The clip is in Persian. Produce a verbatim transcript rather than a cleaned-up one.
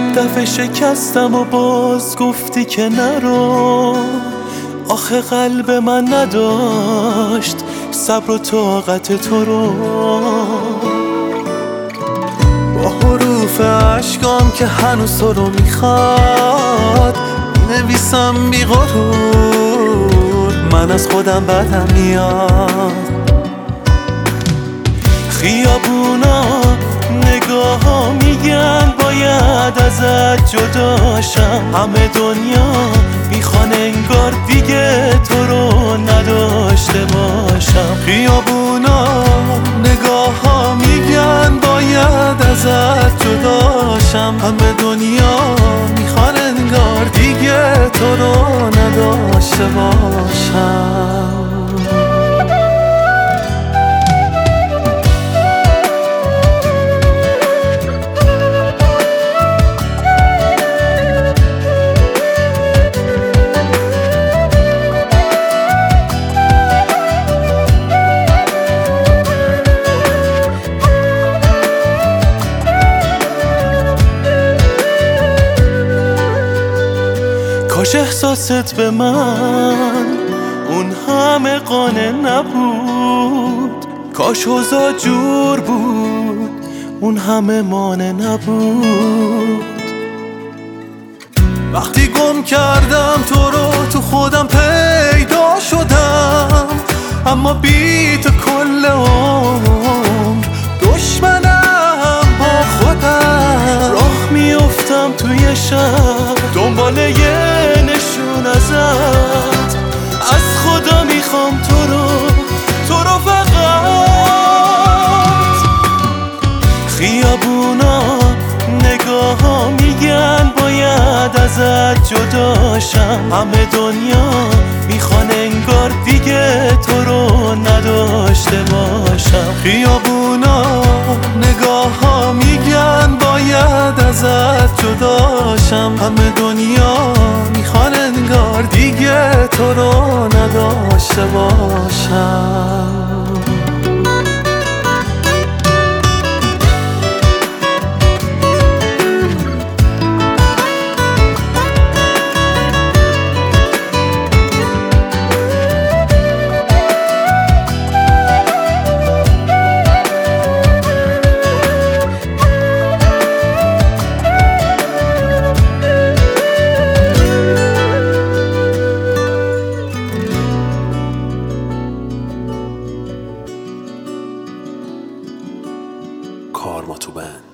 دفعه شکستم و باز گفتی که نرو. آخه قلب من نداشت صبر و طاقت تو رو. با حروف عشقام که هنوز تو رو میخواد نویسم بی غرور، من از خودم بدم میاد. خیابونا نگاه ها میگن باید ازت جداشم، همه دنیا میخوان انگار دیگه تو رو نداشته باشم. خیابونا نگاه ها میگن باید ازت جداشم، همه دنیا میخوان انگار دیگه تو رو نداشته باشم. کاش احساست به من اون همه قانع نبود، کاش اوضاع جور بود اون همه مانع نبود. وقتی گم کردم تو رو تو خودم پیدا شدم، اما بی تو کل عمر دشمنم با خودم. راه میافتم توی شب دنبال یه نشون ازت، از خدا میخوام تو رو تو رو فقط. خیابونا نگاه ها میگن باید ازت جداشم، همه دنیا میخوان انگار دیگه تو رو نداشته باشم. خیابونا نگاه ها میگن باید ازت جداشم، همه دنیا میخوان انگار دیگه تو رو نداشته باشم. کارما تو بند.